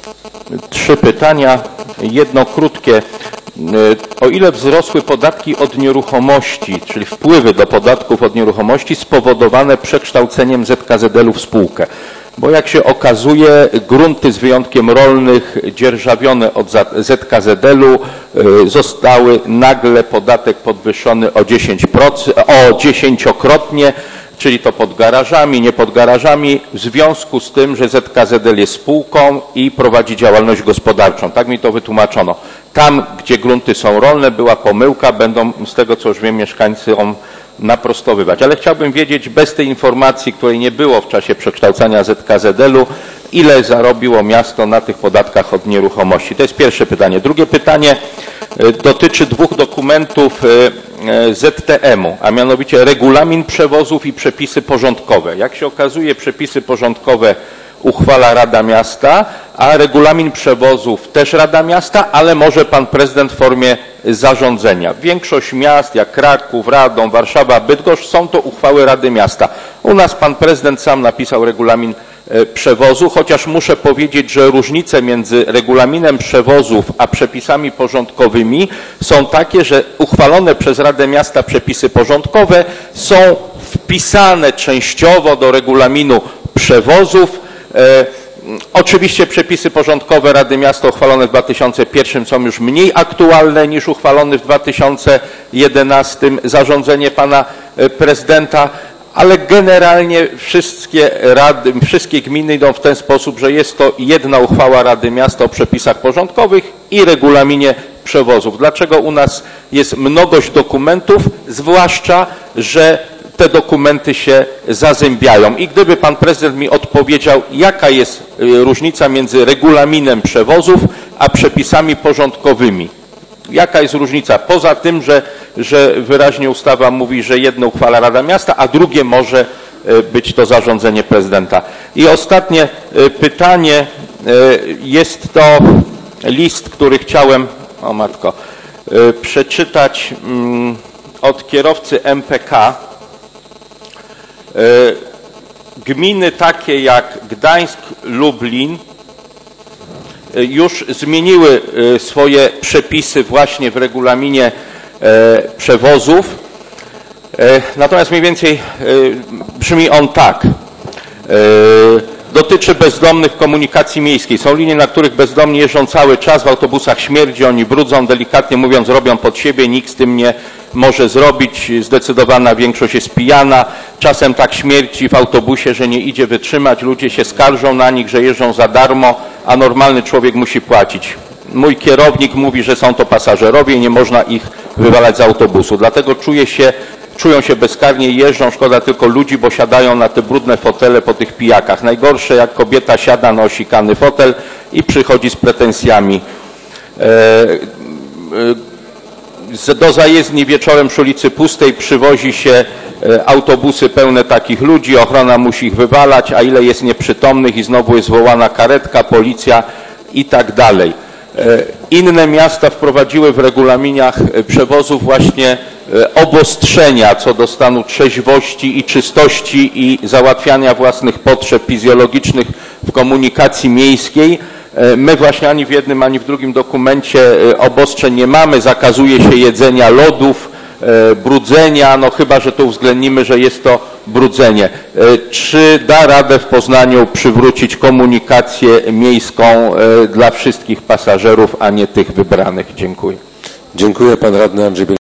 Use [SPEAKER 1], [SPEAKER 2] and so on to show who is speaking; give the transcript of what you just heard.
[SPEAKER 1] Trzy pytania, jedno krótkie. O ile wzrosły podatki od nieruchomości, czyli wpływy do podatków od nieruchomości spowodowane przekształceniem ZKZL-u w spółkę? Bo jak się okazuje, grunty z wyjątkiem rolnych dzierżawione od ZKZL-u zostały nagle podatek podwyższony o 10-krotnie, czyli to pod garażami, nie pod garażami, w związku z tym, że ZKZL jest spółką i prowadzi działalność gospodarczą. Tak mi to wytłumaczono. Tam, gdzie grunty są rolne, była pomyłka, będą z tego, co już wiem, mieszkańcy naprostowywać. Ale chciałbym wiedzieć, bez tej informacji, której nie było w czasie przekształcania ZKZL-u, ile zarobiło miasto na tych podatkach od nieruchomości. To jest pierwsze pytanie. Drugie pytanie dotyczy dwóch dokumentów ZTM-u, a mianowicie regulamin przewozów i przepisy porządkowe. Jak się okazuje, przepisy porządkowe uchwala Rada Miasta, a regulamin przewozów też Rada Miasta, ale może pan prezydent w formie zarządzenia. Większość miast, jak Kraków, Radom, Warszawa, Bydgoszcz, są to uchwały Rady Miasta. U nas pan prezydent sam napisał regulamin przewozu, chociaż muszę powiedzieć, że różnice między regulaminem przewozów a przepisami porządkowymi są takie, że uchwalone przez Radę Miasta przepisy porządkowe są wpisane częściowo do regulaminu przewozów. Oczywiście przepisy porządkowe Rady Miasta uchwalone w 2001 są już mniej aktualne niż uchwalone w 2011 zarządzenie pana prezydenta, ale generalnie wszystkie gminy idą w ten sposób, że jest to jedna uchwała Rady Miasta o przepisach porządkowych i regulaminie przewozów. Dlaczego u nas jest mnogość dokumentów, zwłaszcza, że te dokumenty się zazębiają? I gdyby pan prezydent mi odpowiedział, jaka jest różnica między regulaminem przewozów a przepisami porządkowymi? Jaka jest różnica? Poza tym, że wyraźnie ustawa mówi, że jedno uchwala Rada Miasta, a drugie może być to zarządzenie prezydenta. I ostatnie pytanie, jest to list, który chciałem, przeczytać od kierowcy MPK. Gminy takie jak Gdańsk, Lublin już zmieniły swoje przepisy właśnie w regulaminie przewozów. Natomiast mniej więcej brzmi on tak. Dotyczy bezdomnych w komunikacji miejskiej. Są linie, na których bezdomni jeżdżą cały czas, w autobusach śmierdzi, oni brudzą, delikatnie mówiąc, robią pod siebie, nikt z tym nie może zrobić, zdecydowana większość jest pijana, czasem tak śmierci w autobusie, że nie idzie wytrzymać, ludzie się skarżą na nich, że jeżdżą za darmo, a normalny człowiek musi płacić. Mój kierownik mówi, że są to pasażerowie i nie można ich wywalać z autobusu, dlatego czują się bezkarnie i jeżdżą, szkoda tylko ludzi, bo siadają na te brudne fotele po tych pijakach. Najgorsze, jak kobieta siada na osikany fotel i przychodzi z pretensjami. Do zajezdni wieczorem przy ulicy Pustej przywozi się autobusy pełne takich ludzi, ochrona musi ich wywalać, a ile jest nieprzytomnych i znowu jest wołana karetka, policja i tak dalej. Inne miasta wprowadziły w regulaminiach przewozów właśnie obostrzenia co do stanu trzeźwości i czystości i załatwiania własnych potrzeb fizjologicznych w komunikacji miejskiej. My właśnie ani w jednym, ani w drugim dokumencie obostrzeń nie mamy. Zakazuje się jedzenia lodów, brudzenia, no chyba że to uwzględnimy, że jest to brudzenie. Czy da radę w Poznaniu przywrócić komunikację miejską dla wszystkich pasażerów, a nie tych wybranych? Dziękuję.
[SPEAKER 2] Dziękuję. Pan radny Andrzej